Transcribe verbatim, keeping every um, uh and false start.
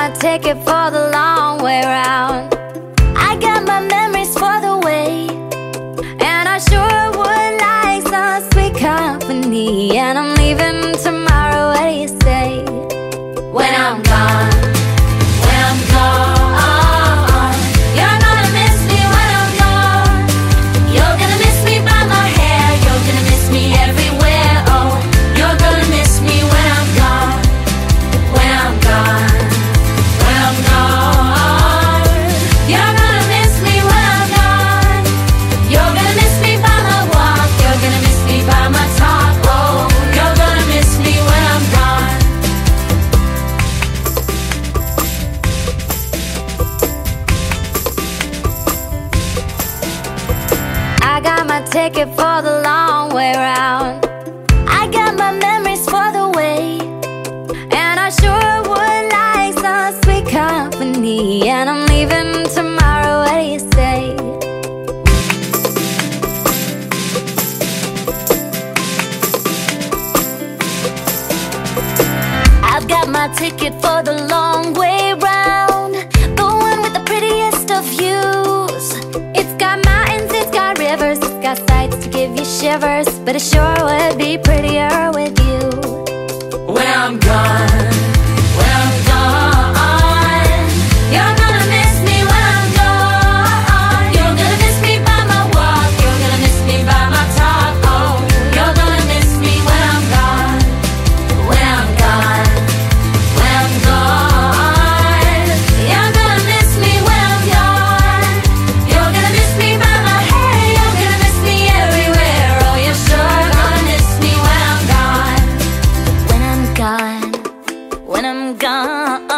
my ticket for the long way round. I got my memories for the way, and I sure would like some sweet company. And I'm leaving tomorrow, what do you say? When I'm gone, when I'm gone, you're gonna miss me when I'm gone. You're gonna miss me by my hair, you're gonna miss me everywhere. Oh, you're gonna miss me when I'm gone, when I'm gone, when I'm gone. You're gonna miss me when I'm gone. You're gonna miss me by my walk, you're gonna miss me by my talk. Oh, you're gonna miss me when I'm gone. I got my ticket for the long way round. I got my memories for the way, and I sure would like some sweet company. And I'm leaving tomorrow, what do you say? I've got my ticket for the long way round, the one with the prettiest of views. It's got mountains, it's got rivers, it's got sights to give you shivers, but it sure would be prettier with you. When I'm gone, when I'm gone, you're gonna miss me when I'm gone. You're gonna miss me by my walk, you're gonna miss me by my talk. Oh, you're gonna miss me when I'm gone, when I'm gone, when I'm gone. You're gonna miss me when I'm gone. You're gonna miss me by my hair, you're gonna miss me everywhere. Oh, you're sure gonna miss me when I'm gone, when I'm gone, when I'm gone.